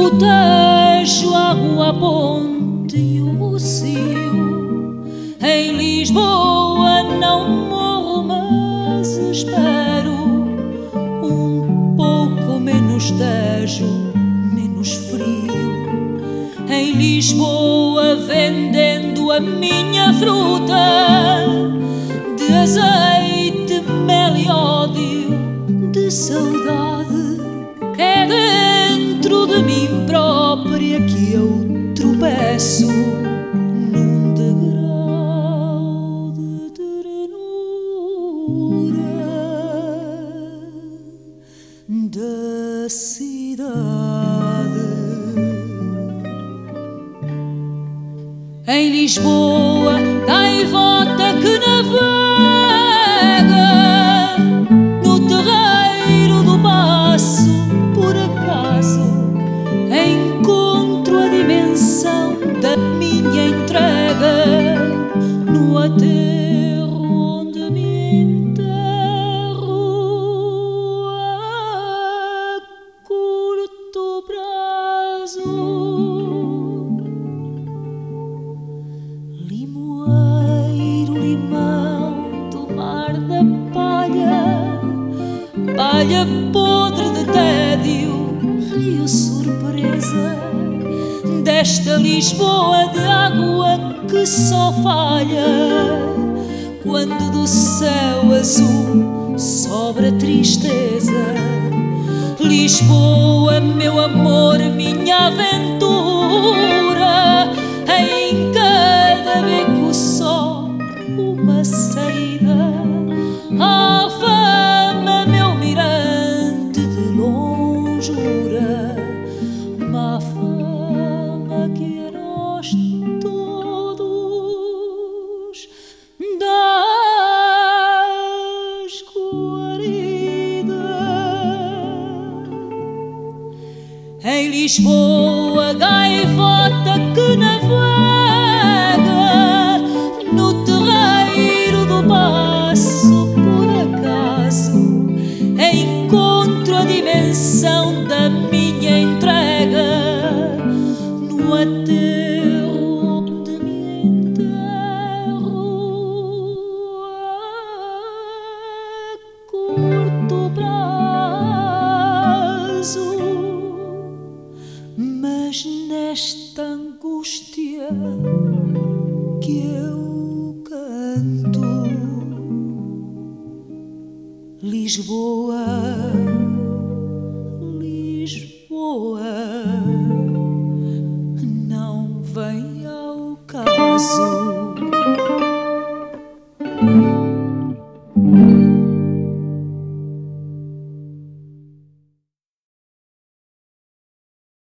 o Tejo, a Rua, a Ponte e o Cio. Em Lisboa não morro, mas espero um pouco menos Tejo, menos frio. Em Lisboa vendendo a minha fruta de azeite, mel e ódio, de saudade. É dentro de mim própria que eu tropeço num degrau de ternura da cidade. Em Lisboa, gaivota que navega no terreiro do Paço, por acaso encontro a dimensão da minha entrega no aterro onde me enterro a curto prazo. Limoeiro, limão do mar da palha, palha podre de tédio, rio surpresa desta Lisboa de água que só falha quando do céu azul sobra tristeza. Lisboa, meu amor, minha aventura, em cada beco só uma saída. A fama, meu mirante de longura, má fama que a nós todos das guaridas. Em Lisboa, gaivota que navega no terreiro do Paço, por acaso encontro a dimensão da minha entrega no aterro onde me enterro a curto prazo. Mas nesta angústia que eu canto, Lisboa, Lisboa, não vem ao caso.